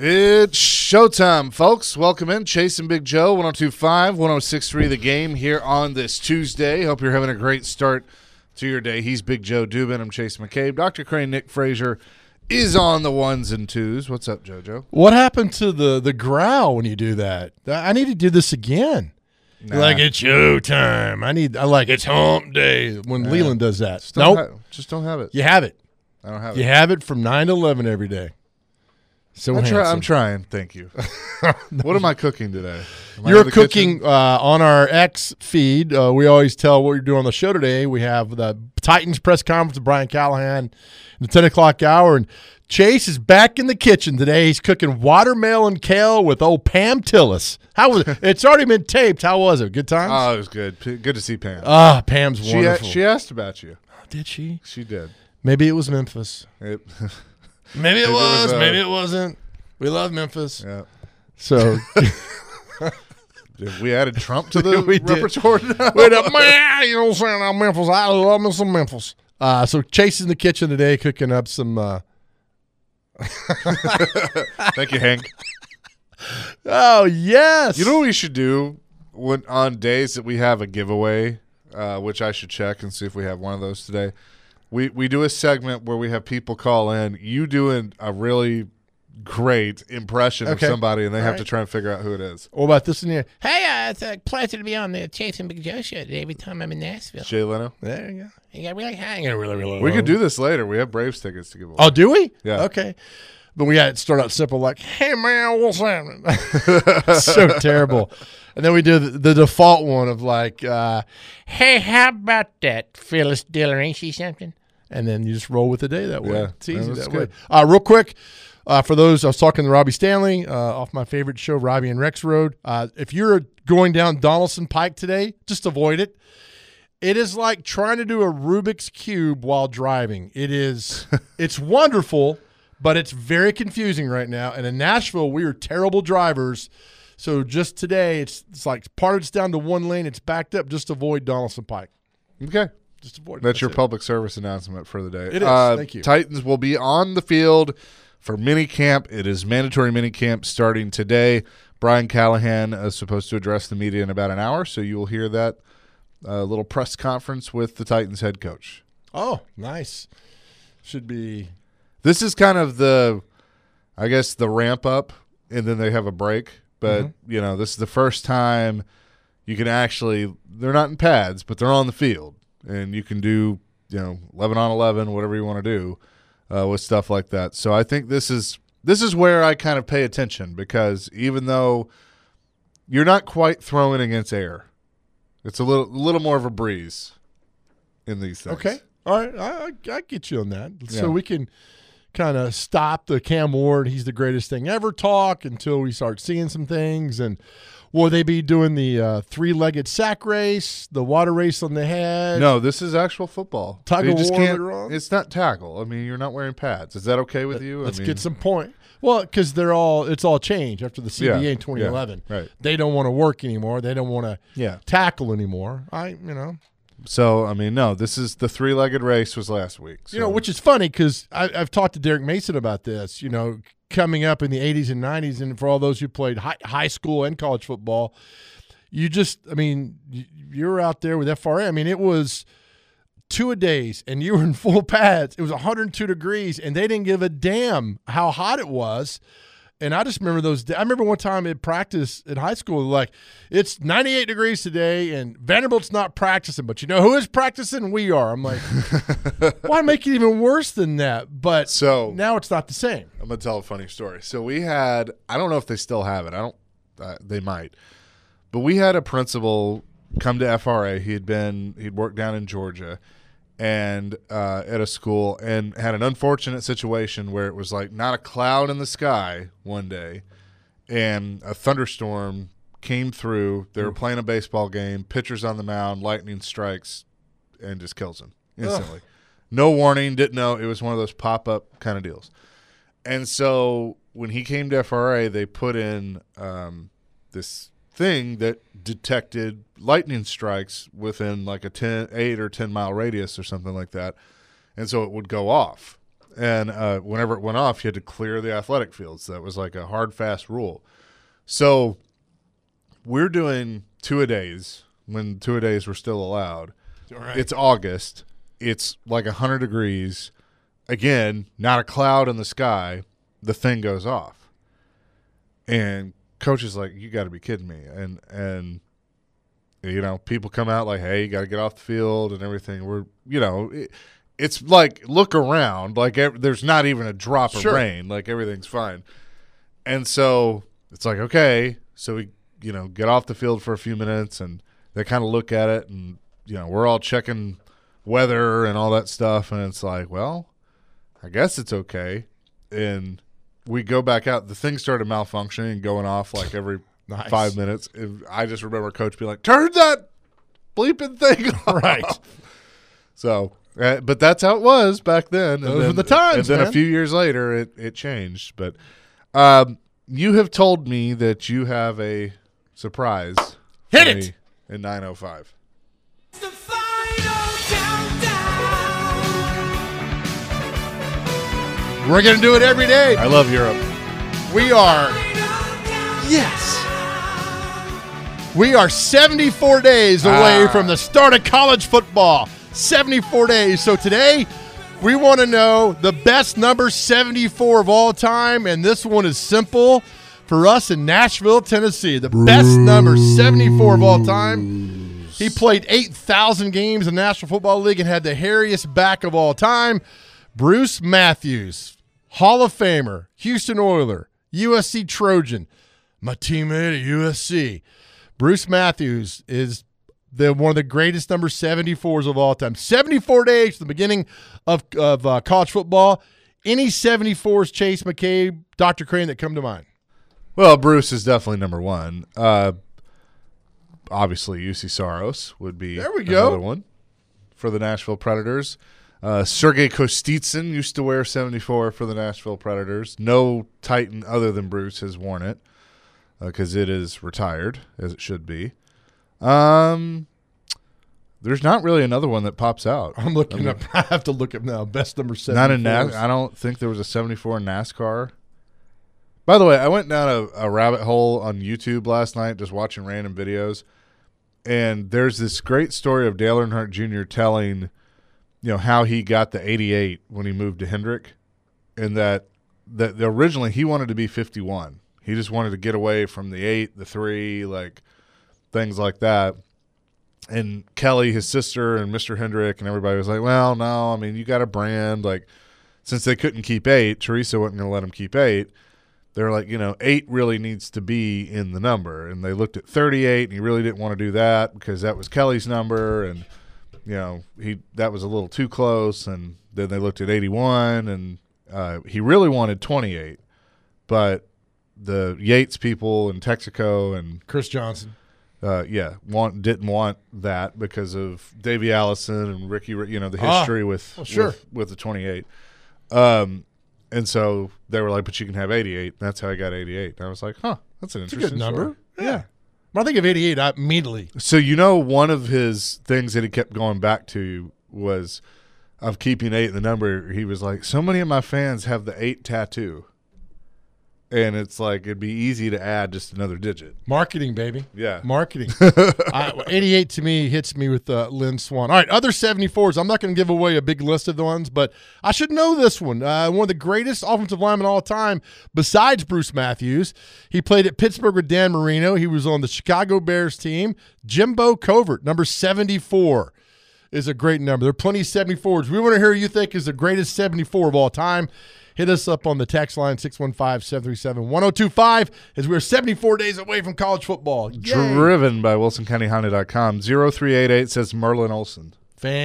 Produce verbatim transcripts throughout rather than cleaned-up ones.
It's showtime, folks. Welcome in. Chase and Big Joe, one oh two point five, one oh six point three The Game here on this Tuesday. Hope you're having a great start to your day. He's Big Joe Dubin. I'm Chase McCabe. Doctor Crane, Nick Frazier is on the ones and twos. What's up, JoJo? What happened to the, the growl when you do that? I need to do this again. Nah. Like, it's showtime. I need. I like it's hump day when nah. Leland does that. Just Nope. ha- just don't have it. You have it. I don't have You it. have it from nine to eleven every day. So I'm, try- handsome. I'm trying. Thank you. What am I cooking today? Am I You're in the cooking kitchen? uh, on our X feed. Uh, we always tell what you're doing on the show today. We have the Titans press conference with Brian Callahan in the ten o'clock hour. And Chase is back in the kitchen today. He's cooking watermelon kale with old Pam Tillis. How was it? It's already been taped. How was it? Good times? Oh, it was good. P- Good to see Pam. Ah, Pam's she, a- wonderful. she asked about you. Did she? She did. Maybe it was Memphis. It, Maybe it Maybe it was. was, uh, maybe it wasn't. We love Memphis. yeah. So We added Trump to the We did. repertoire now. wait up, man. You know what I'm saying? I'm Memphis. I love me some Memphis. Uh, so Chase is in the kitchen today cooking up some. Uh, Thank you, Hank. oh yes. You know what we should do when on days that we have a giveaway, uh, which I should check and see if we have one of those today. We we do a segment where we have people call in. You doing a really great impression Okay. of somebody, and they All have right. to try and figure out who it is. What about this in here? Hey, uh, it's a pleasure to be on the Chase and Big Joe show today every time I'm in Nashville. Jay Leno. There you go. You got really high. really, really. We could do this later. We have Braves tickets to give away. Oh, do we? Yeah. Okay. But we got to start out simple, like, "Hey man, what's happening?" So terrible. And then we do the, the default one of like, uh, Hey, how about that, Phyllis Diller? Ain't she something? and then you just roll with the day that way. Yeah. It's easy Yeah, that's that way. good. Uh, real quick, uh, for those, I was talking to Robbie Stanley uh, off my favorite show, Robbie and Rex Road. Uh, if you're going down Donaldson Pike today, just avoid it. It is like trying to do a Rubik's Cube while driving. It is, it's wonderful, but it's very confusing right now. And in Nashville, we are terrible drivers. So just today, it's, it's like part of it's down to one lane. It's backed up. Just avoid Donaldson Pike. Okay. Just avoid it. That's your it. public service announcement for the day. It is. Uh, Thank you. Titans will be on the field for mini camp. It is mandatory mini camp starting today. Brian Callahan is supposed to address the media in about an hour, so you will hear that uh, little press conference with the Titans head coach. Oh, nice. Should be. This is kind of the, I guess, the ramp up, and then they have a break. But, Mm-hmm. you know, this is the first time you can actually – they're not in pads, but they're on the field. And you can do, you know, eleven on eleven, whatever you want to do uh, with stuff like that. So I think this is this is where I kind of pay attention, because even though you're not quite throwing against air, it's a little little more of a breeze in these things. Okay. All right. I, I, I get you on that. Yeah. So we can kind of stop the Cam Ward, he's the greatest thing ever talk until we start seeing some things. And will they be doing the uh, three-legged sack race, the water race on the head? No, this is actual football. Tug You of just war can't- later on? It's not tackle. I mean, you're not wearing pads. Is that okay with you? I Let's mean, get some point. Well, because they're all it's all changed after the C B A Yeah, in twenty eleven. yeah, right. They don't want to work anymore. They don't want to Yeah. tackle anymore. I, you know, So, I mean, no, this is the three-legged race was last week. So. you know, which is funny because I've talked to Derek Mason about this. You know, coming up in the eighties and nineties, and for all those who played high, high school and college football, you just, I mean, you, you're out there with F R A. I mean, it was two a days, and you were in full pads. It was one hundred two degrees, and they didn't give a damn how hot it was. And I just remember those. I remember one time at practice in high school, like, it's ninety-eight degrees today, and Vanderbilt's not practicing. But you know who is practicing? We are. I'm like, why make it even worse than that? But So- now it's not the same. I'm going to tell a funny story. So we had, I don't know if they still have it. I don't, uh, they might. But we had a principal come to F R A. He had been, he'd worked down in Georgia and uh, at a school, and had an unfortunate situation where it was like not a cloud in the sky one day, and a thunderstorm came through. They were playing a baseball game, pitcher's on the mound, lightning strikes, and just kills him instantly. No warning, didn't know. It was one of those pop-up kind of deals. And so when he came to F R A, they put in um, this thing that detected lightning strikes within like a ten, eight or ten mile radius or something like that. And so it would go off. And uh, whenever it went off, you had to clear the athletic fields. That was like a hard, fast rule. So we're doing two-a-days when two-a-days were still allowed. Right. It's August. It's like one hundred degrees. Again, not a cloud in the sky. The thing goes off. And coach is like, you got to be kidding me. And, and you know, people come out like, hey, you got to get off the field and everything. We're, you know, it, it's like, look around. Like, ev- there's not even a drop Sure. of rain. Like, everything's fine. And so it's like, okay. So we, you know, get off the field for a few minutes, and they kind of look at it, and, you know, we're all checking weather and all that stuff. And it's like, well, I guess it's okay. And we go back out. The thing started malfunctioning and going off like every Nice. five minutes. And I just remember coach being like, turn that bleeping thing off. Right. So, uh, but that's how it was back then. And Those then, were the times, And then man. a few years later, it, it changed. But um, you have told me that you have a surprise. Hit for it! me in nine oh five. The final countdown. We're going to do it every day. I love Europe. We are, Final countdown. yes. We are seventy-four days away Ah. from the start of college football. seventy-four days. So today, we want to know the best number seventy-four of all time, and this one is simple for us in Nashville, Tennessee. The best number seventy-four of all time. He played eight thousand games in the National Football League and had the hairiest back of all time. Bruce Matthews, Hall of Famer, Houston Oiler, U S C Trojan, my teammate at U S C. Bruce Matthews is the one of the greatest number seventy-fours of all time. seventy-four days to the beginning of, of uh, college football. Any seventy-fours, Chase McCabe, Doctor Crane, that come to mind? Well, Bruce is definitely number one. Uh, obviously, U C Saros would be There we go. another one for the Nashville Predators. Uh, Sergei Kostitsyn used to wear seventy-four for the Nashville Predators. No Titan other than Bruce has worn it because uh, it is retired, as it should be. Um, there's not really another one that pops out. I'm looking up. I have to look up now. Best number seventy-four. Not in NAS. I don't think there was a seventy-four in NASCAR. By the way, I went down a, a rabbit hole on YouTube last night just watching random videos, and there's this great story of Dale Earnhardt Junior telling, you know, how he got the eighty-eight when he moved to Hendrick, and that that originally he wanted to be fifty-one. He just wanted to get away from the eight, the three, like things like that. And Kelly, his sister, and Mister Hendrick, and everybody was like, well, no, I mean, you got a brand. Like, since they couldn't keep eight, Teresa wasn't going to let him keep eight. They were like, you know, eight really needs to be in the number. And they looked at thirty-eight, and he really didn't want to do that because that was Kelly's number. And, you know, he that was a little too close. And then they looked at eighty-one, and uh, he really wanted twenty-eight. But the Yates people in Texaco and Chris Johnson. Uh, yeah, want didn't want that because of Davey Allison and Ricky, you know, the Ah, history with, well, sure. with with the twenty-eight. Um, and so they were like, but you can have eighty-eight. And that's how I got eighty-eight. And I was like, huh, that's an It's a interesting good number. story. Yeah. When I think of eighty-eight, I immediately. So, you know, one of his things that he kept going back to was of keeping eight in the number. He was like, so many of my fans have the eight tattoo. And it's like, it'd be easy to add just another digit. Marketing, baby. Yeah. Marketing. I, eighty-eight to me hits me with uh, Lynn Swan. All right, other seventy-fours. I'm not going to give away a big list of the ones, but I should know this one. Uh, one of the greatest offensive linemen of all time, besides Bruce Matthews. He played at Pittsburgh with Dan Marino. He was on the Chicago Bears team. Jimbo Covert, number seventy-four, is a great number. There are plenty of seventy-fours. We want to hear who you think is the greatest seventy-four of all time. Hit us up on the text line, six one five, seven three seven, one oh two five, as we're seventy-four days away from college football. Yay. Driven by Wilson County Honda dot com. zero three eight eight says Merlin Olsen.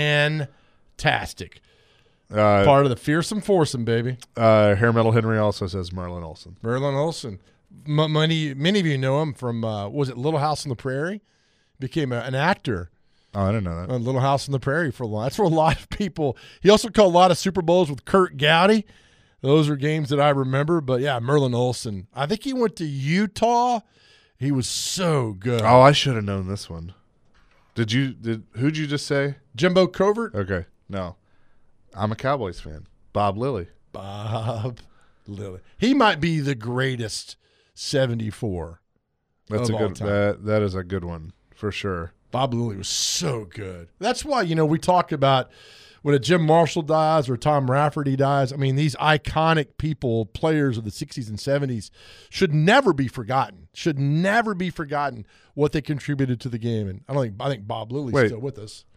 Fantastic. Uh, Part of the fearsome foursome, baby. uh, Hair Metal Henry also says Merlin Olsen. Merlin Olsen. M- many, many of you know him from, uh, was it Little House on the Prairie? Became a, an actor Oh, I didn't know that. on Little House on the Prairie for a while. That's where a lot of people. He also called a lot of Super Bowls with Kurt Gowdy. Those are games that I remember. But yeah, Merlin Olsen. I think he went to Utah. He was so good. Oh, I should have known this one. Did you? Did who'd you just say? Jimbo Covert. Okay, no, I'm a Cowboys fan. Bob Lilly. Bob Lilly. He might be the greatest seventy-four. That's of a all good. time. That that is a good one for sure. Bob Lilly was so good. That's why, you know, we talk about when a Jim Marshall dies or Tom Rafferty dies. I mean, these iconic people, players of the sixties and seventies, should never be forgotten. Should never be forgotten what they contributed to the game. And I don't think I think Bob Lilly's Wait. still with us.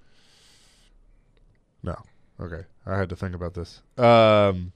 No. Okay. I had to think about this. Um,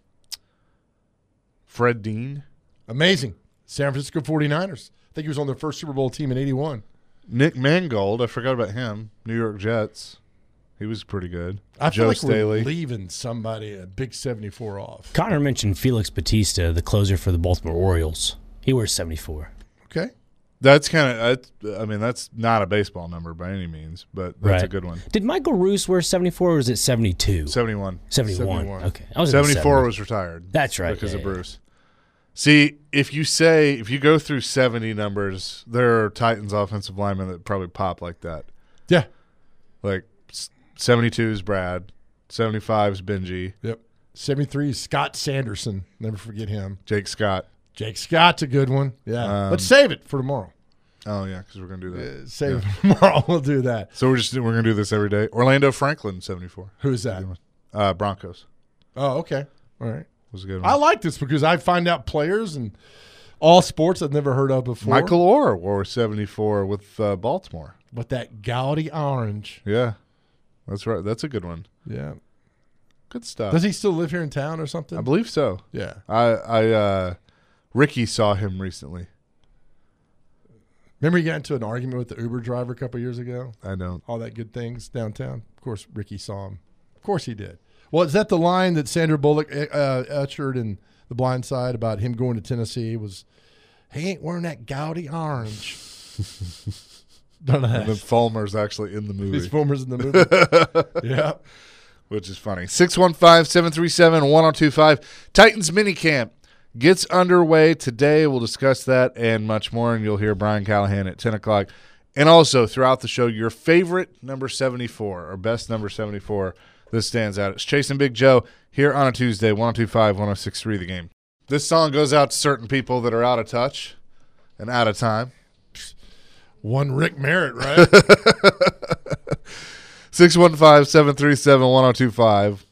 Fred Dean, Amazing. San Francisco forty-niners. I think he was on their first Super Bowl team in eighty-one. Nick Mangold. I forgot about him. New York Jets. He was pretty good. I feel Joe like Staley. we're leaving somebody a big seventy-four off. Connor mentioned Felix Batista, the closer for the Baltimore Orioles. He wears seventy-four. Okay. That's kind of. I mean, that's not a baseball number by any means, but that's a Right. good one. Did Michael Roos wear seventy-four or was it seventy-two? Seventy-one. seventy-one. seventy-one. Okay. I was in the Seventy-four seventies. was retired. That's right. Because yeah, of yeah. Bruce. See, if you say if you go through seventy numbers, there are Titans offensive linemen that probably pop like that. Yeah. Like seventy-two is Brad, seventy-five is Benji, Yep. seventy-three is Scott Sanderson. Never forget him. Jake Scott. Jake Scott's a good one. Yeah. Um, Let's save it for tomorrow. Oh yeah, because we're gonna do that. Uh, save it for tomorrow. We'll do that. So we're just we're gonna do this every day. Orlando Franklin, seventy-four. Who is that? Uh, Broncos Oh, okay. All right. was a good I one. like this because I find out players and all sports I've never heard of before. Michael Orr wore seventy-four with uh, Baltimore. But that gaudy orange. Yeah, that's right. That's a good one. Yeah. Good stuff. Does he still live here in town or something? I believe so. Yeah. I I uh, Ricky saw him recently. Remember he got into an argument with the Uber driver a couple years ago? I don't. All that good things downtown. Of course, Ricky saw him. Of course he did. Well, is that the line that Sandra Bullock uh, ushered in The Blind Side about him going to Tennessee was, he ain't wearing that gaudy orange. Don't know. And then Fulmer's actually in the movie. These formers in the movie. Yeah. Which is funny. six one five, seven three seven, one oh two five. Titans minicamp gets underway today. We'll discuss that and much more, and you'll hear Brian Callahan at ten o'clock. And also, throughout the show, your favorite number seventy-four or best number seventy-four that stands out. It's Chasing Big Joe here on a Tuesday, one oh two five, one oh six three The Game. This song goes out to certain people that are out of touch and out of time. One Rick Merritt, right? six one five, seven three seven, one oh two five.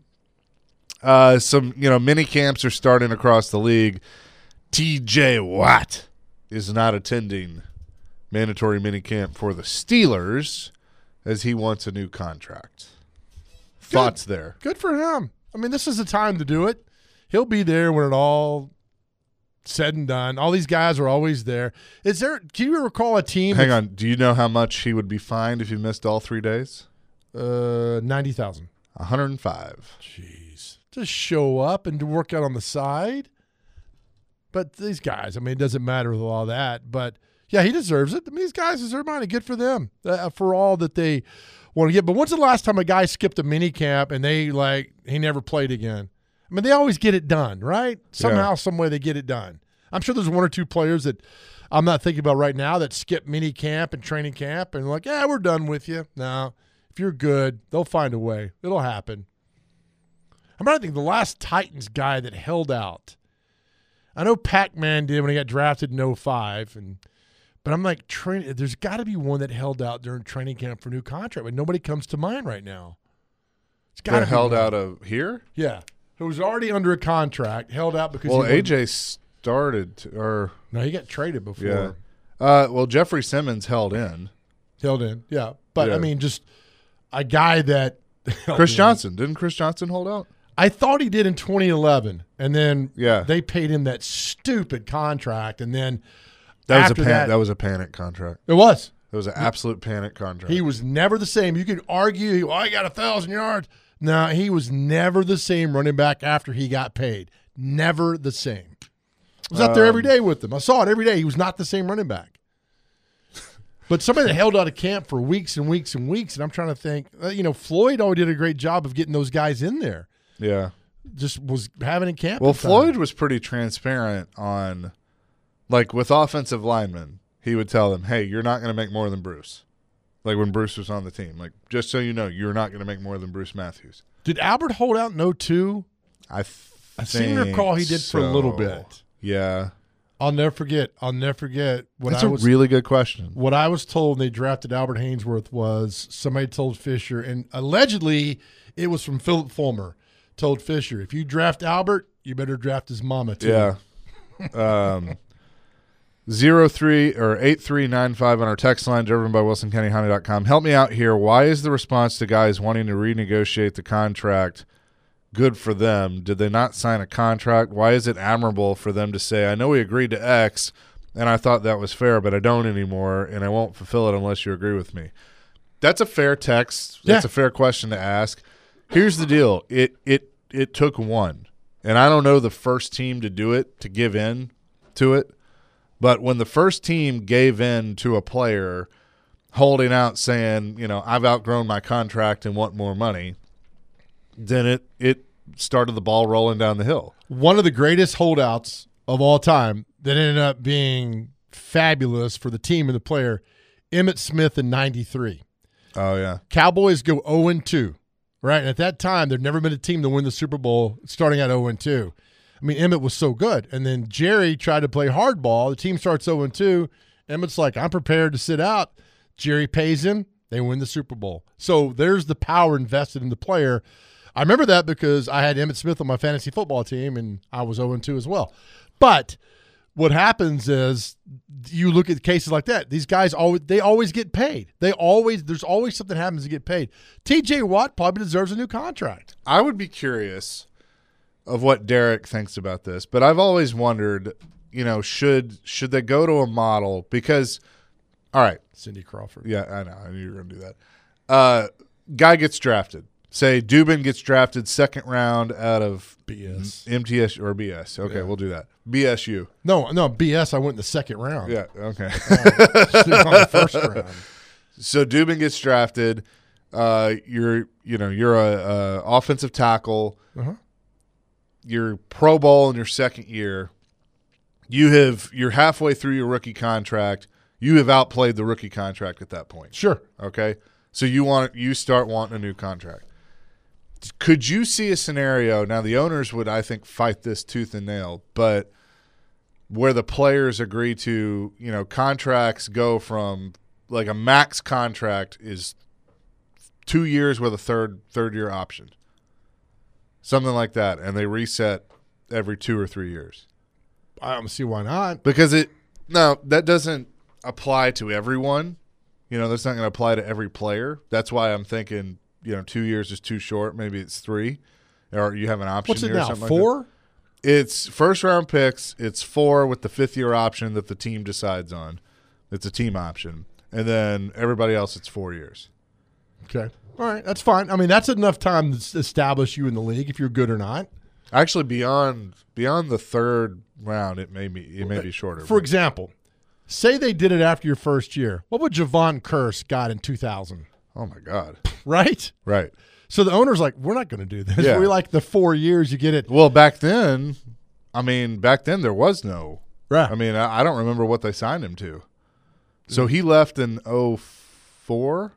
Uh, some, you know, mini camps are starting across the league. T J Watt is not attending mandatory mini camp for the Steelers as he wants a new contract. Thoughts there? Good for him. I mean, this is the time to do it. He'll be there when it all said and done. All these guys are always there. Is there? Can you recall a team? Hang on. Do you know how much he would be fined if he missed all three days? Uh, ninety thousand. one hundred five. Jeez, just show up and to work out on the side. But these guys, I mean, it doesn't matter with all that. But yeah, he deserves it. I mean, these guys deserve money. Good for them uh, for all that they want to get. But when's the last time a guy skipped a mini camp and they like he never played again? I mean, they always get it done, right? Somehow, Yeah. some way, they get it done. I'm sure there's one or two players that I'm not thinking about right now that skip mini camp and training camp and like, yeah, we're done with you. No, if you're good, they'll find a way. It'll happen. I'm trying to think the last Titans guy that held out. I know Pac-Man did when he got drafted in oh five, and but I'm like, train, there's got to be one that held out during training camp for a new contract, but nobody comes to mind right now. It's got Got held out of here? Yeah, who was already under a contract, held out because Well, he A wasn't- J started, to, or No, he got traded before. yeah. Uh, well, Jeffrey Simmons held in. Held in, yeah. But Yeah. I mean, just a guy that Chris Johnson. Didn't Chris Johnson hold out? I thought he did in twenty eleven, and then Yeah. they paid him that stupid contract, and then That was a after pan- that, that was a panic contract. it was. It was an absolute panic contract. He was never the same. You could argue, oh, I got a thousand yards. No, he was never the same running back after he got paid. Never the same. I was out there every Um, day with him. I saw it every day. He was not the same running back. But somebody that held out of camp for weeks and weeks and weeks, and I'm trying to think, uh, you know, Floyd always did a great job of getting those guys in there. yeah. Just was having a camp. Well, in time. Floyd was pretty transparent on, like with offensive linemen, he would tell them, "Hey, you're not going to make more than Bruce." Like when Bruce was on the team, like just so you know, you're not going to make more than Bruce Matthews. Did Albert hold out in oh two? I th- I seem to recall he did for a little so. bit. Yeah. I'll never forget. I'll never forget what That's I a was really good question. what I was told when they drafted Albert Hainsworth was somebody told Fisher, and allegedly it was from Philip Fulmer, told Fisher, if you draft Albert, you better draft his mama too. Yeah. um, zero three or eight three nine five on our text line, driven by Wilson County Honda dot com. Help me out here. Why is the response to guys wanting to renegotiate the contract good for them? Did they not sign a contract? Why is it admirable for them to say, I know we agreed to X and I thought that was fair, but I don't anymore and I won't fulfill it unless you agree with me? That's a fair text. That's Yeah. a fair question to ask. Here's the deal. It it it took one. And I don't know the first team to do it, to give in to it. But when the first team gave in to a player holding out saying, you know, I've outgrown my contract and want more money, then it it started the ball rolling down the hill. One of the greatest holdouts of all time that ended up being fabulous for the team and the player, Emmitt Smith in ninety-three. Oh, yeah. Cowboys go oh and two, right? And at that time, there'd never been a team to win the Super Bowl starting at oh and two. I mean, Emmitt was so good. And then Jerry tried to play hardball. The team starts oh and two. Emmitt's like, I'm prepared to sit out. Jerry pays him. They win the Super Bowl. So there's the power invested in the player. I remember that because I had Emmitt Smith on my fantasy football team, and I was oh and two as well. But what happens is you look at cases like that. These guys always they always get paid. They always there's always something happens to get paid. T J Watt probably deserves a new contract. I would be curious of what Derek thinks about this, but I've always wondered, you know, should should they go to a model? Because, all right, Cindy Crawford. yeah, I know, I knew you were going to do that. Uh, guy gets drafted. Say Dubin gets drafted second round out of B S. M T S or B S. Okay, Yeah. we'll do that. B S U. No, no, B S. I went in the second round. Yeah, okay. On the first round. So Dubin gets drafted. Uh, you're, you know, you're a, a offensive tackle. Uh-huh. You're Pro Bowl in your second year. You have you're halfway through your rookie contract. You have outplayed the rookie contract at that point. Sure. Okay, so you want you start wanting a new contract. Could you see a scenario now? The owners would, I think, fight this tooth and nail, but where the players agree to, you know, contracts go from like a max contract is two years with a third third year option, something like that, and they reset every two or three years. I don't see why not. Because it no, that doesn't apply to everyone. You know, that's not going to apply to every player. That's why I'm thinking, you know, two years is too short. Maybe it's three, or you have an option. What's it here or now? something Four? Like that. It's first round picks. It's four with the fifth year option that the team decides on. It's a team option, and then everybody else, it's four years. Okay. All right. That's fine. I mean, that's enough time to s- establish you in the league if you're good or not. Actually, beyond beyond the third round, it may be it may be shorter. For but- example, say they did it after your first year. What would Javon Curse got in two thousand? oh my God, Right? right. So the owner's like, we're not going to do this. Yeah. We like the four years you get it. Well, back then, I mean, back then there was no. Right. I mean, I, I don't remember what they signed him to. So he left in oh four.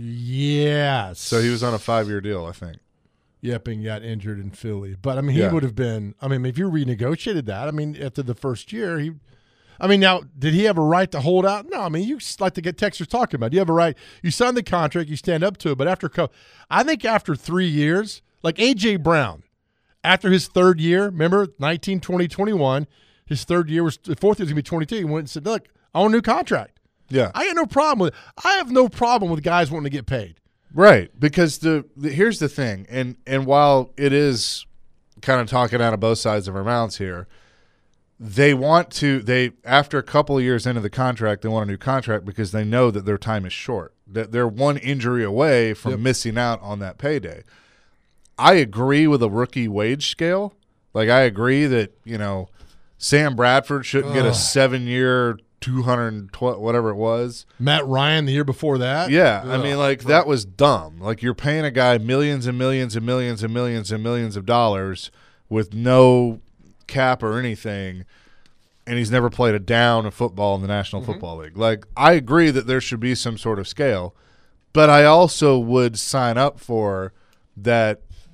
Yes. So he was on a five-year deal, I think. Yep, and got injured in Philly. But, I mean, he Yeah. would have been – I mean, if you renegotiated that, I mean, after the first year, he – I mean, now, did he have a right to hold out? No, I mean, you s- like to get Texas talking about. You have a right. You sign the contract, you stand up to it. But after co- – I think after three years, like A J. Brown, after his third year, remember, nineteen, twenty, twenty-one, his third year was – the fourth year was going to be twenty-two. He went and said, look, I want a new contract. Yeah. I got no problem with it. I have no problem with guys wanting to get paid. Right, because the, the here's the thing, and and while it is kind of talking out of both sides of our mouths here, they want to they after a couple of years into the contract, they want a new contract because they know that their time is short, that they're one injury away from Yep. missing out on that payday. I agree with a rookie wage scale. Like I agree that, you know, Sam Bradford shouldn't get a seven-year, two hundred twelve whatever it was. Matt Ryan the year before that. Yeah, I Ugh. mean, like that was dumb. Like you're paying a guy millions and millions and millions and millions and millions of dollars with no cap or anything, and he's never played a down of football in the National Mm-hmm. Football League. Like I agree that there should be some sort of scale, but I also would sign up for that.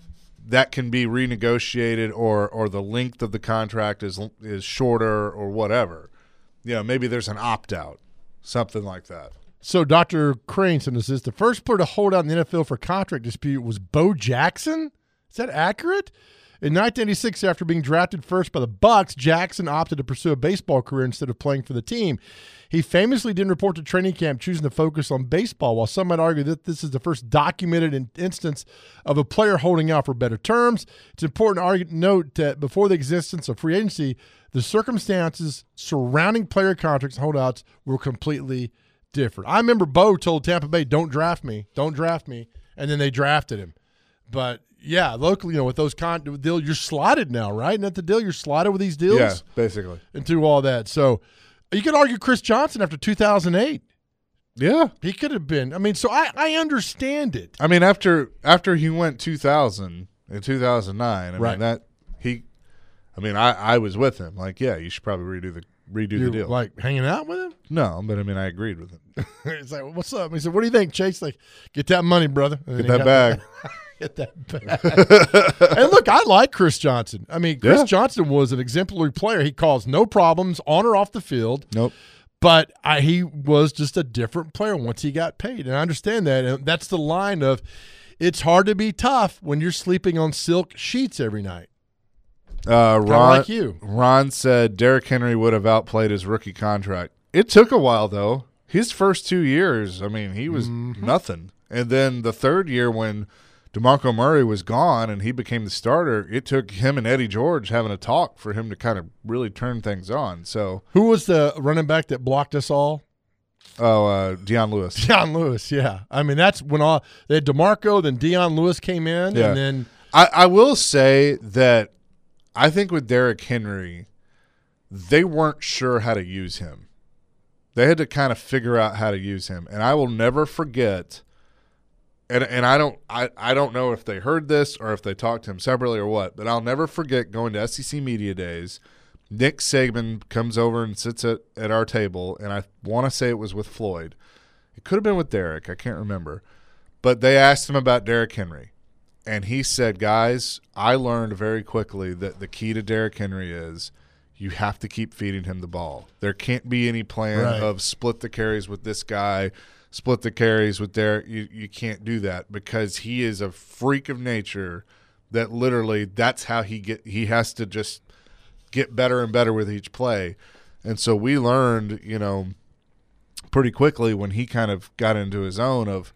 that can be renegotiated, or or the length of the contract is is shorter or whatever. You know, maybe there's an opt-out, something like that. So Doctor Crane sent us this. The first player to hold out in the N F L for contract dispute was Bo Jackson. Is that accurate? In nineteen eighty-six, after being drafted first by the Bucks, Jackson opted to pursue a baseball career instead of playing for the team. He famously didn't report to training camp, choosing to focus on baseball, while some might argue that this is the first documented in- instance of a player holding out for better terms. It's important to argue, note that before the existence of free agency, the circumstances surrounding player contracts and holdouts were completely different. I remember Bo told Tampa Bay, don't draft me, don't draft me, and then they drafted him. But yeah, locally, you know, with those con deal, you're slotted now, right? Isn't that the deal? You're slotted with these deals? Yeah, basically. And do all that. So you could argue Chris Johnson after two thousand eight. Yeah. He could have been. I mean, so I, I understand it. I mean, after after he went two thousand in two thousand nine, I Right. mean that he, I mean, I, I was with him. Like, yeah, you should probably redo the redo You're the deal. like hanging out with him? No, but I mean, I agreed with him. He's like, what's up? He said, what do you think, Chase? Like, get that money, brother. And Get then he that got bag. the- Get that bag. And look, I like Chris Johnson. I mean, Chris Yeah. Johnson was an exemplary player. He caused no problems on or off the field. Nope. But I, he was just a different player once he got paid. And I understand that. And that's the line of it's hard to be tough when you're sleeping on silk sheets every night. Uh, Kinda Ron, like you. Ron said Derrick Henry would have outplayed his rookie contract. It took a while, though. His first two years, I mean, he was Mm-hmm. nothing. And then the third year when DeMarco Murray was gone and he became the starter, it took him and Eddie George having a talk for him to kind of really turn things on. So, Who was the running back that blocked us all? oh, uh, Deion Lewis. Deion Lewis, yeah. I mean, that's when all they had DeMarco, then Deion Lewis came in, Yeah. and then I, I will say that I think with Derrick Henry, they weren't sure how to use him. They had to kind of figure out how to use him. And I will never forget, and and I don't I, I don't know if they heard this or if they talked to him separately or what, but I'll never forget going to S E C Media Days. Nick Saban comes over and sits at, at our table, and I want to say it was with Floyd. It could have been with Derrick. I can't remember. But they asked him about Derrick Henry. And he said, guys, I learned very quickly that the key to Derrick Henry is you have to keep feeding him the ball. There can't be any plan Right. of split the carries with this guy, split the carries with Derrick. You, you can't do that because he is a freak of nature that literally that's how he get. He has to just get better and better with each play. And so we learned, you know, pretty quickly when he kind of got into his own of,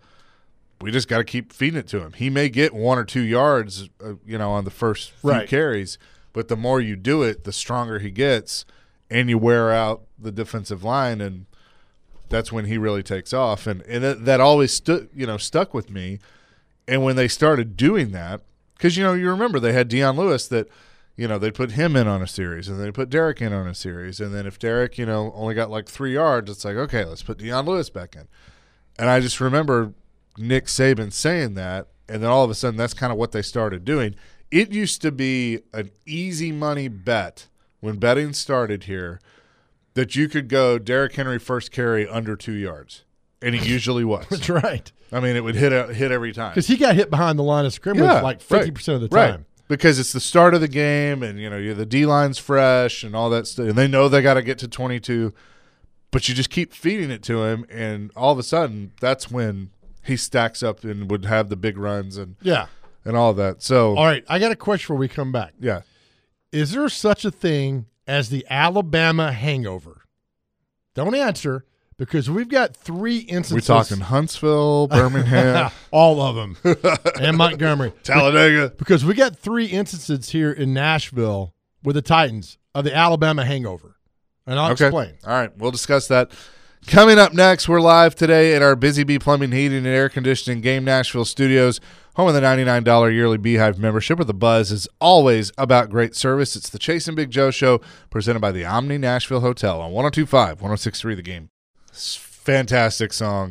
we just got to keep feeding it to him. He may get one or two yards, uh, you know, on the first few Right. carries, but the more you do it, the stronger he gets, and you wear out the defensive line, and that's when he really takes off. And and it, that always stood, you know, stuck with me. And when they started doing that, because you know, you remember they had Deion Lewis that, you know, they put him in on a series, and they put Derrick in on a series, and then if Derrick, you know, only got like three yards, it's like, okay, let's put Deion Lewis back in. And I just remember Nick Saban saying that, and then all of a sudden that's kind of what they started doing. It used to be an easy money bet when betting started here that you could go Derrick Henry first carry under two yards, and he usually was. that's right. I mean, it would hit a, hit every time. Because he got hit behind the line of scrimmage Yeah, like right, fifty percent of the right. time. Because it's the start of the game, and you know you're the D line's fresh and all that stuff, and they know they got to get to twenty-two, but you just keep feeding it to him, and all of a sudden that's when he stacks up and would have the big runs and Yeah. and all that. So All right, I got a question before we come back. yeah, Is there such a thing as the Alabama hangover? Don't answer, because we've got three instances. we're talking Huntsville, Birmingham, all of them, and Montgomery. Talladega. Because we got three instances here in Nashville with the Titans of the Alabama hangover. And I'll Okay, explain. all right, we'll discuss that. Coming up next, we're live today at our Busy Bee Plumbing, Heating, and Air Conditioning Game Nashville studios, home of the ninety-nine dollars yearly Beehive membership, where the buzz is always about great service. It's the Chase and Big Joe Show, presented by the Omni Nashville Hotel on one oh two point five, one oh six point three The Game. It's a fantastic song.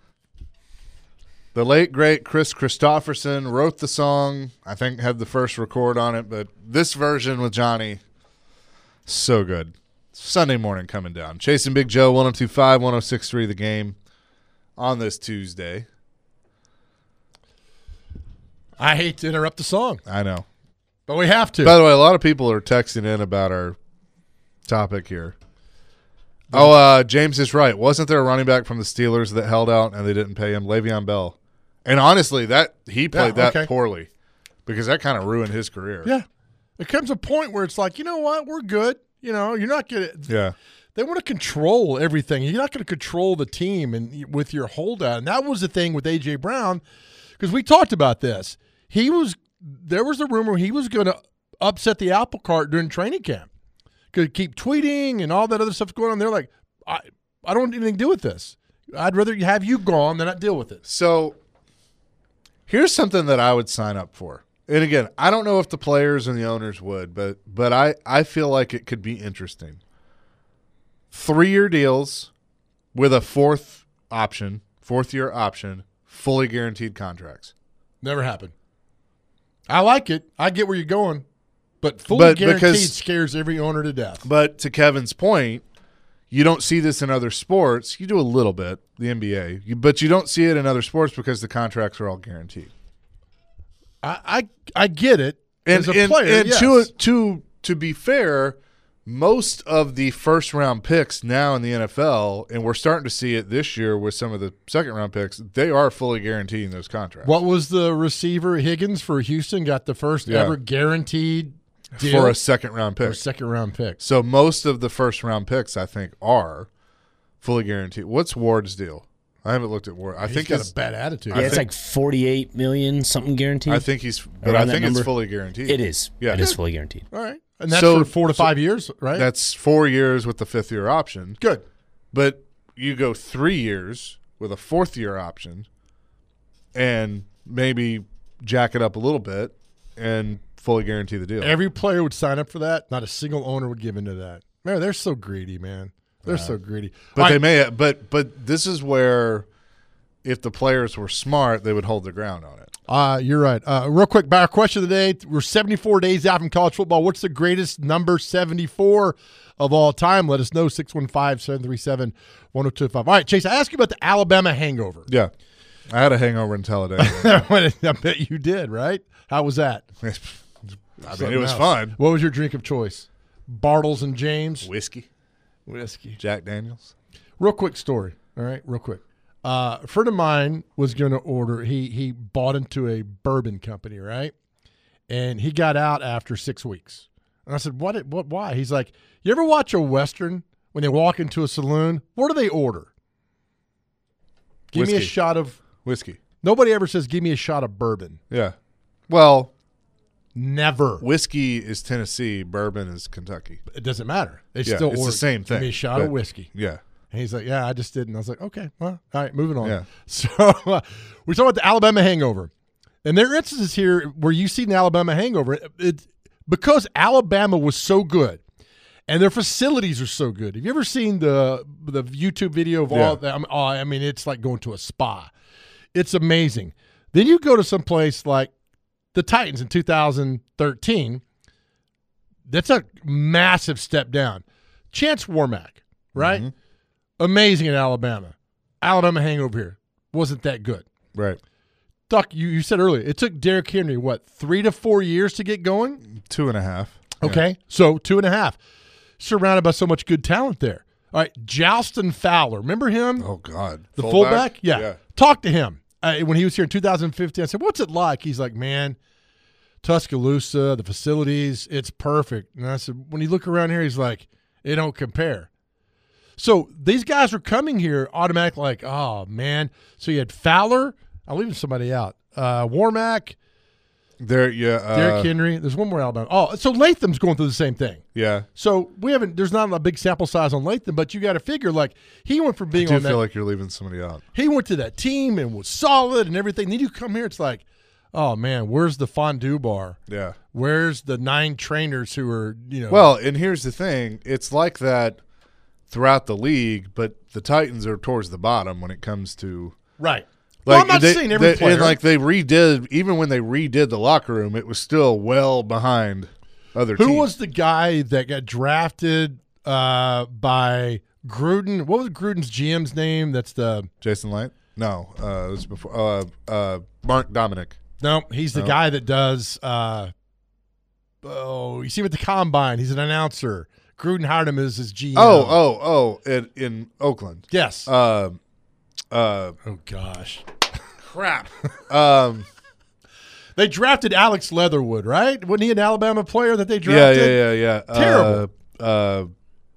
The late, great Chris Christopherson wrote the song. I think had the first record on it, but this version with Johnny, so good. Sunday morning coming down. Chasing Big Joe, one oh two point five, one oh six point three The Game on this Tuesday. I hate to interrupt the song, I know. but we have to. By the way, a lot of people are texting in about our topic here. Oh, uh, James is right. Wasn't there a running back from the Steelers that held out and they didn't pay him? Le'Veon Bell. And honestly, that he played Yeah, that okay. poorly because that kind of ruined his career. yeah, there comes a point where it's like, you know what, we're good. You know, you're not gonna. Yeah. They want to control everything. You're not going to control the team and with your holdout. And that was the thing with A J Brown, because we talked about this. He was there was a rumor he was going to upset the apple cart during training camp. Could keep tweeting and all that other stuff going on. They're like, I, I don't want anything to do with this. I'd rather have you gone than not deal with it. So here's something that I would sign up for. And again, I don't know if the players and the owners would, but but I, I feel like it could be interesting. Three-year deals with a fourth option, fourth-year option, fully guaranteed contracts. Never happened. I like it. I get where you're going. But fully But guaranteed because- scares every owner to death. But to Kevin's point, you don't see this in other sports. You do a little bit, the N B A, you, but you don't see it in other sports because the contracts are all guaranteed. I I, I get it. And, As a and, player, and yes. to to to be fair, most of the first round picks now in the N F L, and we're starting to see it this year with some of the second round picks, they are fully guaranteeing those contracts. What was the receiver Higgins for Houston? Got the first Yeah. ever guaranteed deal for a second round for pick. a second round pick. So most of the first round picks, I think, are fully guaranteed. What's Ward's deal? I haven't looked at Ward. I He's think got it's, a bad attitude. Yeah, I it's think- like forty-eight million something guaranteed. I think he's, but I Around that think it's number? fully guaranteed. it is. Yeah. it is fully guaranteed. All right, and that's So- for four to so- five years, right? That's four years with the fifth year option. good. But you go three years with a fourth year option and maybe jack it up a little bit and fully guarantee the deal. Every player would sign up for that. Not a single owner would give into that. Man, they're so greedy, man. They're so greedy. but All they right, may but but this is where if the players were smart, they would hold their ground on it. Uh, you're right. Uh, real quick, our question of the day. We're seventy-four days out from college football. What's the greatest number seventy-four of all time? Let us know, six one five, seven three seven, one oh two five. All right, Chase, I asked you about the Alabama hangover. Yeah. I had a hangover in Talladega. I bet you did, right? How was that? I mean, Something it was else. fun. What was your drink of choice? Bartles and James? Whiskey, Whiskey. Jack Daniels. Real quick story. All right, real quick. Uh, a friend of mine was going to order. He he bought into a bourbon company, right? And he got out after six weeks. And I said, "What? What? Why?" He's like, "You ever watch a Western when they walk into a saloon? What do they order? Give me a Whiskey. shot of." Whiskey. Nobody ever says, "Give me a shot of bourbon." Yeah. Well, Never. whiskey is Tennessee, bourbon is Kentucky. It doesn't matter. They Yeah, still it's the order. same Give me thing, a shot of but- whiskey. Yeah. And he's like, "Yeah, I just didn't." I was like, "Okay, well, all right, moving on." Yeah. So uh, we're talking about the Alabama hangover, and there are instances here where you see an Alabama hangover. It, it because Alabama was so good, and their facilities are so good. Have you ever seen the the YouTube video of all Yeah. that? I mean, oh, I mean, it's like going to a spa. It's amazing. Then you go to some place like the Titans in two thousand thirteen. That's a massive step down. Chance Warmack, right? Mm-hmm. Amazing in Alabama. Alabama hangover here. Wasn't that good. Right. Duck, you, you said earlier, it took Derrick Henry, what, three to four years to get going? Two and a half. Yeah. Okay. So two and a half. Surrounded by so much good talent there. All right. Joustin Fowler. Remember him? Oh, God. the fullback? Yeah. Talk to him. Uh, when he was here in two thousand fifteen, I said, "What's it like?" He's like, "Man, Tuscaloosa, the facilities, it's perfect." And I said, when you look around here, he's like, "It don't compare." So these guys are coming here automatically like, "Oh, man." So you had Fowler. I'm leaving somebody out. Uh, Warmack, There, yeah. Uh, Derrick Henry. There's one more Alabama. Oh, so Latham's going through the same thing. Yeah. So we haven't. There's not a big sample size on Latham, but you got to figure like he went from I being do on feel that. like you're leaving somebody out. He went to that team and was solid and everything. Then you come here, it's like, oh man, where's the fondue bar? Yeah. Where's the nine trainers who are, you know? Well, and here's the thing. It's like that throughout the league, but the Titans are towards the bottom when it comes to right. like well, I'm not they, saying every they- player. and like they redid even when they redid the locker room, it was still well behind other who teams. was the guy that got drafted uh, by Gruden? What was Gruden's G M's name? That's the Jason Light? No, uh, it was before uh, uh, Mark Dominic. No, he's the No. guy that does. Uh, oh, you see him at the combine. He's an announcer. Gruden hired him as his G M. Oh, oh, oh, in, in Oakland. yes. Uh, uh, oh gosh, crap. um, They drafted Alex Leatherwood, right? Wasn't he an Alabama player that they yeah, drafted? yeah, yeah, yeah. Terrible. Uh, uh,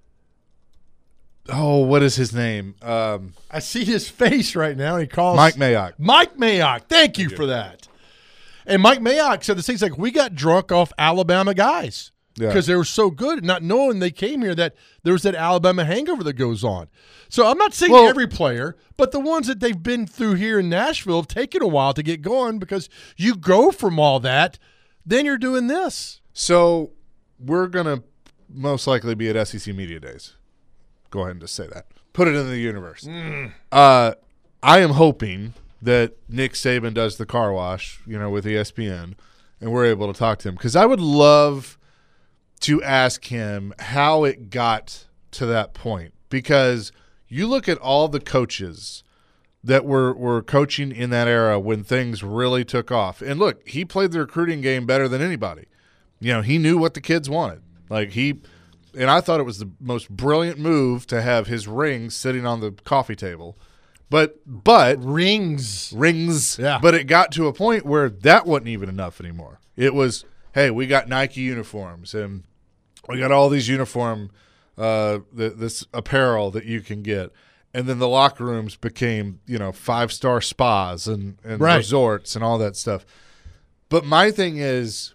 oh, what is his name? Um, I see his face right now. He calls Mike Mayock. Mike Mayock. Thank you for that. And Mike Mayock said the things like, we got drunk off Alabama guys Yeah. because they were so good, not knowing they came here that there was that Alabama hangover that goes on. So I'm not saying Well- every player, but the ones that they've been through here in Nashville have taken a while to get going because you go from all that, then you're doing this. So we're gonna most likely be at S E C Media Days. Go ahead and just say that. Put it in the universe. Mm. Uh, I am hoping that Nick Saban does the car wash, you know, with E S P N, and we're able to talk to him because I would love to ask him how it got to that point. Because you look at all the coaches that were were coaching in that era when things really took off, and look, he played the recruiting game better than anybody. You know, he knew what the kids wanted. Like he. And I thought it was the most brilliant move to have his rings sitting on the coffee table. But but Rings. rings. Yeah. But it got to a point where that wasn't even enough anymore. It was, hey, we got Nike uniforms and we got all these uniform uh the, this apparel that you can get. And then the locker rooms became, you know, five-star spas and, and Right. resorts and all that stuff. But my thing is,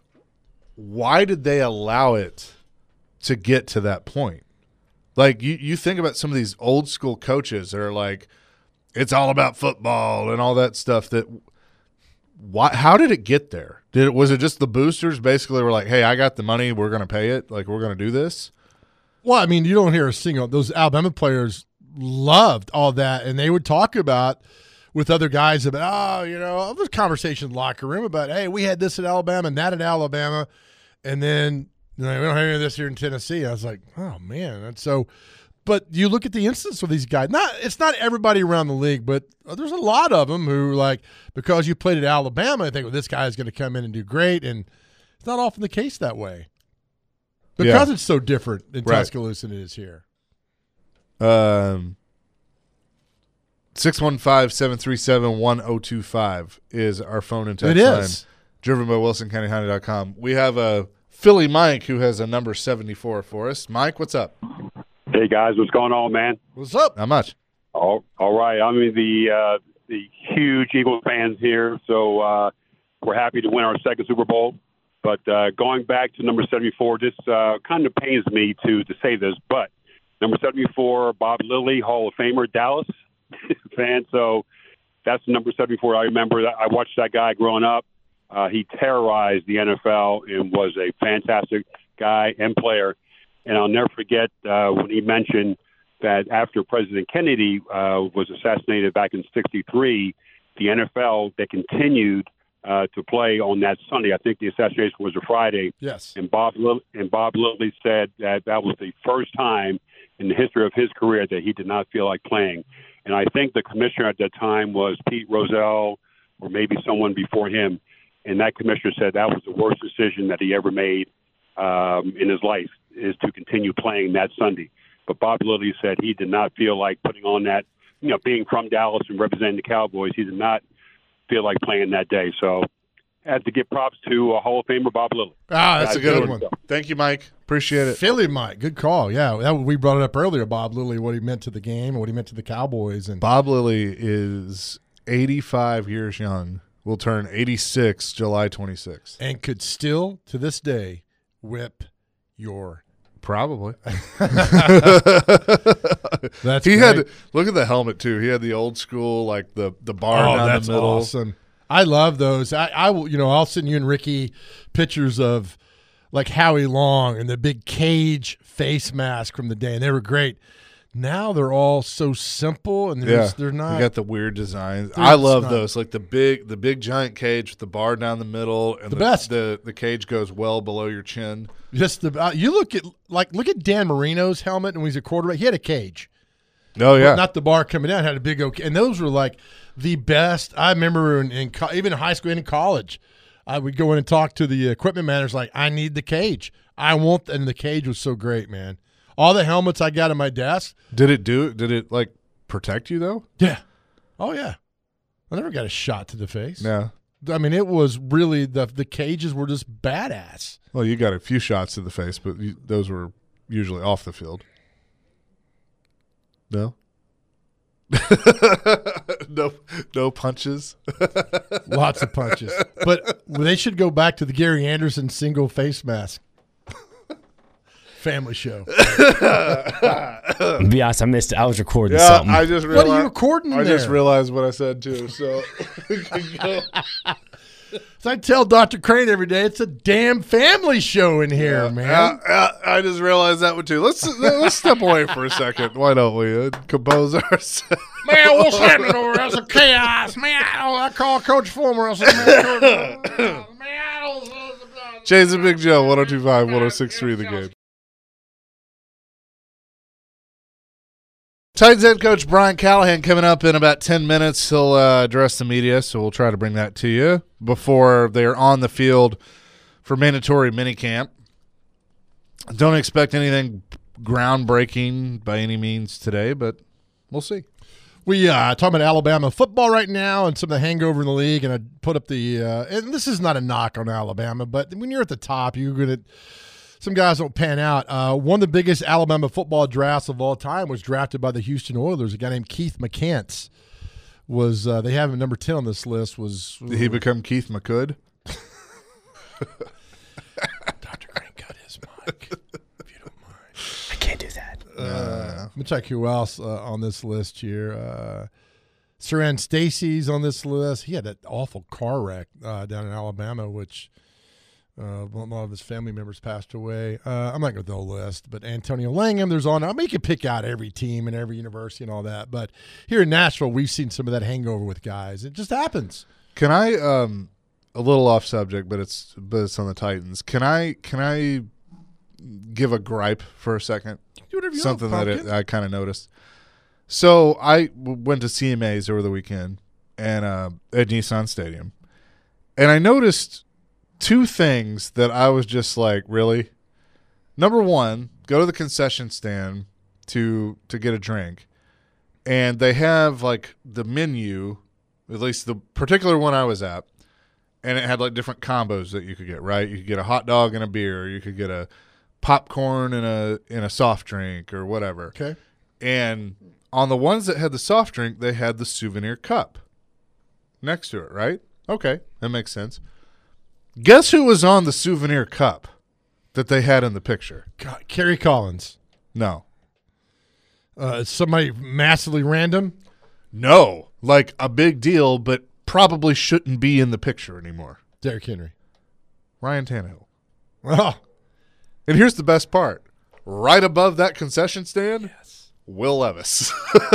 why did they allow it to get to that point? Like you, you think about some of these old school coaches that are like, it's all about football and all that stuff. That why? How did it get there? Did it was it just the boosters basically were like, hey, I got the money, we're gonna pay it, like we're gonna do this? Well, I mean, you don't hear a single. Those Alabama players loved all that, and they would talk about with other guys about, oh, you know, there's conversation in the locker room about, hey, we had this at Alabama and that at Alabama, and then you know, we don't have any of this here in Tennessee. I was like, oh man, and so. But you look at the instance of these guys. Not it's not everybody around the league, but there's a lot of them who like because you played at Alabama, I think well, this guy is going to come in and do great, and it's not often the case that way because Yeah. it's so different in Right. Tuscaloosa than it is here. Um, six one five, seven three seven, one oh two five is our phone and text It line. is. Driven by Wilson County Honda dot com. We have a Philly Mike who has a number seventy-four for us. Mike, what's up? Hey guys, what's going on, man? What's up? Not much. All, all right, I'm the uh, the huge Eagles fans here, so uh, we're happy to win our second Super Bowl. But uh, going back to number seventy-four, this uh, kind of pains me to to say this, but number seventy-four, Bob Lilly, Hall of Famer, Dallas fan. So that's number seventy-four. I remember that I watched that guy growing up. Uh, he terrorized the N F L and was a fantastic guy and player. And I'll never forget uh, when he mentioned that after President Kennedy uh, was assassinated back in sixty-three, the N F L, they continued uh, to play on that Sunday. I think the assassination was a Friday. Yes. And Bob Lill- and Bob Lilly said that that was the first time in the history of his career that he did not feel like playing. And I think the commissioner at that time was Pete Rozelle or maybe someone before him. And that commissioner said that was the worst decision that he ever made um, in his life, is to continue playing that Sunday. But Bob Lilly said he did not feel like putting on that, you know, being from Dallas and representing the Cowboys, he did not feel like playing that day. So I had to give props to uh, Hall of Famer Bob Lilly. Ah, that's That's a a good one. one. Thank you, Mike. Appreciate it. Philly Mike, good call. Yeah, that, we brought it up earlier. Bob Lilly, what he meant to the game and what he meant to the Cowboys, and Bob Lilly is eighty-five years young. Will turn eighty-six July twenty-sixth. and could still to this day whip your. Probably. That's he great. had look at the helmet too. He had the old school, like the the bar Oh, down that's the middle. awesome. I love those. I, I will, you know, I'll send you and Ricky pictures of like Howie Long and the big cage face mask from the day, and they were great. Now they're all so simple, and they're, Yeah, just, they're not. You got the weird designs. They're I just love not- those, like the big, the big giant cage with the bar down the middle, and The best. The the cage goes well below your chin. just the, uh, you look at like look at Dan Marino's helmet, and when he's a quarterback, he had a cage. Oh yeah, But not the bar coming down, had a big OK. And those were like the best. I remember in, in co- even in high school and in college, I would go in and talk to the equipment managers like, I need the cage. I want, and the cage was so great, man. All the helmets I got on my desk. Did it do? Did it like protect you though? Yeah. Oh yeah. I never got a shot to the face. Yeah. I mean, it was really the the cages were just badass. Well, you got a few shots to the face, but you, those were usually off the field. No. no, no punches. Lots of punches. But they should go back to the Gary Anderson single face mask. Family show. To be honest, I missed it. I was recording Yeah, something. I just What realized. are you recording I there? just realized what I said too. So we can go. So I tell Doctor Crane every day, it's a damn family show in here, man. Uh, uh, I just realized that one too. Let's let's step away for a second. Why don't we uh, compose ourselves? Man, what's happening over there? It's a chaos. Man, I, don't, I call Coach Fulmer. I said, man, Coach, man, I don't. Chase and Big Joe, one oh two five, one oh six three, the game. Titans head coach Brian Callahan coming up in about ten minutes. He'll uh, address the media, so we'll try to bring that to you before they're on the field for mandatory minicamp. Don't expect anything groundbreaking by any means today, but we'll see. We uh, talking about Alabama football right now and some of the hangover in the league, and I put up the uh, and this is not a knock on Alabama, but when you're at the top, you're gonna some guys don't pan out. Uh, one of the biggest Alabama football drafts of all time was drafted by the Houston Oilers. A guy named Keith McCants was uh, they have him number ten on this list. Was Did he become Keith McCood? Doctor Crane got his mic? If you don't mind. I can't do that. Uh, let me check who else uh, on this list here. Uh, Saran Stacy's on this list. He had that awful car wreck uh, down in Alabama, which uh, a lot of his family members passed away. Uh, I'm not going to go the whole list, but Antonio Langham, there's on. I mean, you can pick out every team and every university and all that. But here in Nashville, we've seen some of that hangover with guys. It just happens. Can I um a little off subject, but it's but it's on the Titans. Can I can I give a gripe for a second? Do whatever you Something want, that pumpkin. it, I kind of noticed. So I w- went to C M As over the weekend and uh, at Nissan Stadium, and I noticed two things that I was just like, really? Number one, go to the concession stand to to get a drink, and they have like the menu, at least the particular one I was at, and it had like different combos that you could get. Right, you could get a hot dog and a beer, you could get a popcorn and a and a soft drink or whatever. Okay. And on the ones that had the soft drink, they had the souvenir cup next to it, right? Okay, that makes sense. Guess who was on the souvenir cup that they had in the picture? God, Kerry Collins. No. Uh, somebody massively random. No. Like a big deal, but probably shouldn't be in the picture anymore. Derrick Henry. Ryan Tannehill. Oh, And here's the best part. Right above that concession stand, yes. Will Levis.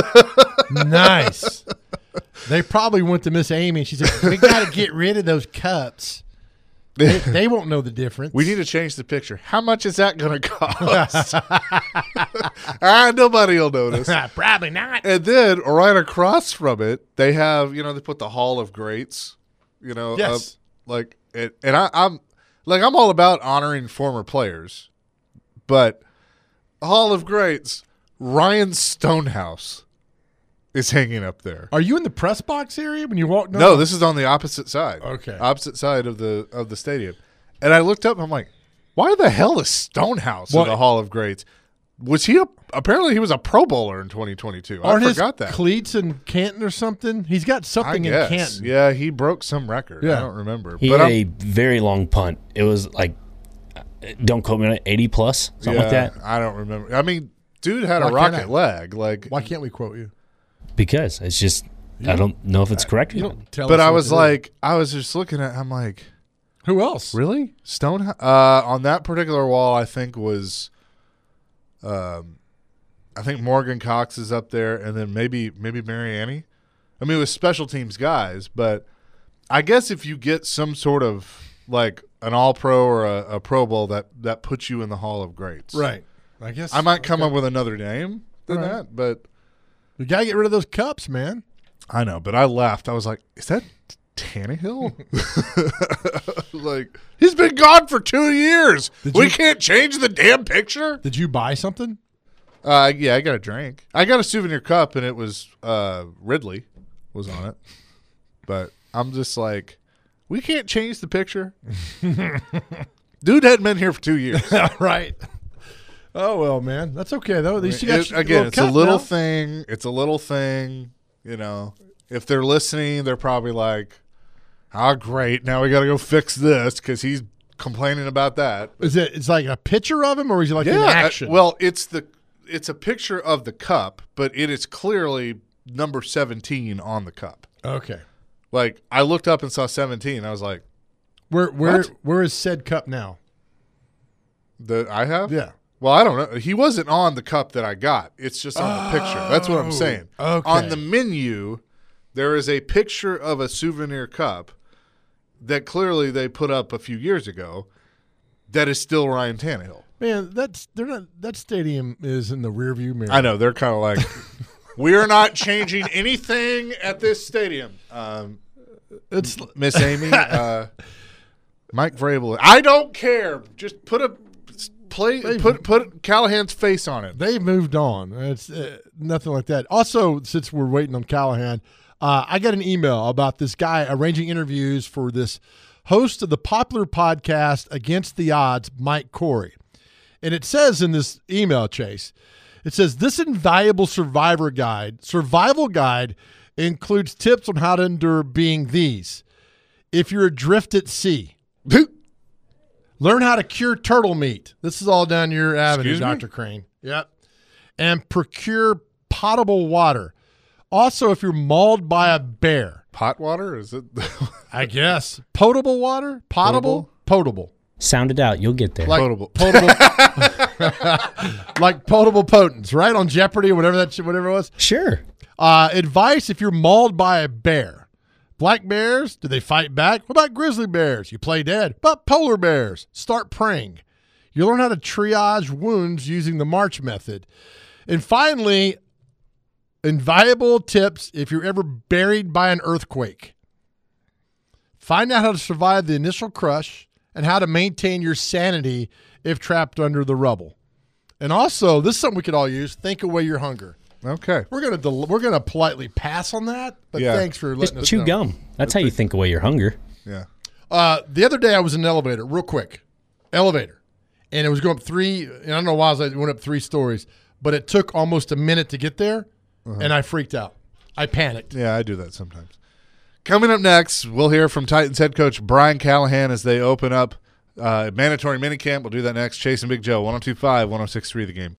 nice. They probably went to Miss Amy and she said, we got to get rid of those cups. They, they won't know the difference. We need to change the picture. How much is that going to cost? ah, nobody will notice. Probably not. And then right across from it, they have, you know, they put the Hall of Greats, you know, Yes. up, like, it, and I, I'm like, I'm all about honoring former players, but Hall of Greats, Ryan Stonehouse is hanging up there. Are you in the press box area when you walk down? No, this is on the opposite side. Okay. Opposite side of the of the stadium. And I looked up and I'm like, why the hell is Stonehouse What? in the Hall of Greats? Was he a, apparently he was a Pro Bowler in twenty twenty-two. Aren't I his forgot that. cleats in Canton or something? He's got I something in guess. Canton. Yeah, he broke some record. Yeah. I don't remember. He but had I'm- a very long punt. It was like, uh, don't quote me on it, eighty plus, something yeah, like that. I don't remember. I mean, dude had Why a can't rocket I? leg. Like Why can't we quote you? Because it's just, I don't know if it's correct or You not. don't tell But us I what was to do. like, I was just looking at I'm like, who else? really? Stone uh, on that particular wall, I think was, um, I think Morgan Cox is up there, and then maybe maybe Mariani. I mean, it was special teams guys, but I guess if you get some sort of like an All Pro or a, a Pro Bowl, that that puts you in the Hall of Greats. Right. I guess I might come up with another name than Right. that, but We got to get rid of those cups, man. I know, but I left. I was like, is that Tannehill? Like, he's been gone for two years. Did we you- can't change the damn picture? Did you buy something? Uh, yeah, I got a drink. I got a souvenir cup, and it was uh, Ridley was on it. But I'm just like, we can't change the picture. Dude hadn't been here for two years. Right. Oh, well, man. That's okay, though. At least you got It- your again, little it's a cup little now. thing. It's a little thing. You know, if they're listening, they're probably like, "Ah, great! Now we got to go fix this because he's complaining about that." Is it? It's like a picture of him, or is he like in uh, action? well, it's the it's a picture of the cup, but it is clearly number seventeen on the cup. okay. Like, I looked up and saw seventeen. I was like, Where where What? where is said cup now? "The I have." Yeah. Well, I don't know. He wasn't on the cup that I got. It's just on the picture. That's what I'm saying. okay. On the menu, there is a picture of a souvenir cup that clearly they put up a few years ago that is still Ryan Tannehill. Man, that's they're not. That stadium is in the rearview mirror. I know. They're kind of like, we're not changing anything at this stadium. Um, It's Miss Amy, uh, Mike Vrabel. I don't care. Just put a play. Put put Callahan's face on it. they've moved on. It's uh, nothing like that. Also, since we're waiting on Callahan, uh, I got an email about this guy arranging interviews for this host of the popular podcast Against the Odds, Mike Corey. And it says in this email, Chase, it says this invaluable survivor guide, survival guide includes tips on how to endure being these. If you're adrift at sea, learn how to cure turtle meat. This is all down your avenue, Excuse me? Doctor Crane. Yep. And procure potable water. Also, if you're mauled by a bear, Pot water? Is it? I guess. Potable water? Potable? Potable. Sound it out. You'll get there. Like Potable. potable. Like potable potents, right? On Jeopardy or whatever that shit, whatever it was. Sure. Uh, advice if you're mauled by a bear. Black bears, do they fight back? What about grizzly bears? You play dead. What about polar bears? Start praying. You learn how to triage wounds using the March method. And finally, invaluable tips if you're ever buried by an earthquake. Find out how to survive the initial crush and how to maintain your sanity if trapped under the rubble. And also, this is something we could all use. Think away your hunger. Okay. We're gonna del- we're gonna politely pass on that, but Yeah. thanks for letting Just us chew know. gum. That's how you think away your hunger. Yeah. Uh, the other day I was in an elevator, real quick, elevator, and it was going up three. And I don't know why I was, it went up three stories, but it took almost a minute to get there, and I freaked out. I panicked. Yeah, I do that sometimes. Coming up next, we'll hear from Titans head coach Brian Callahan as they open up uh, mandatory minicamp. We'll do that next. Chase and Big Joe, one oh two point five, one oh six point three The Game.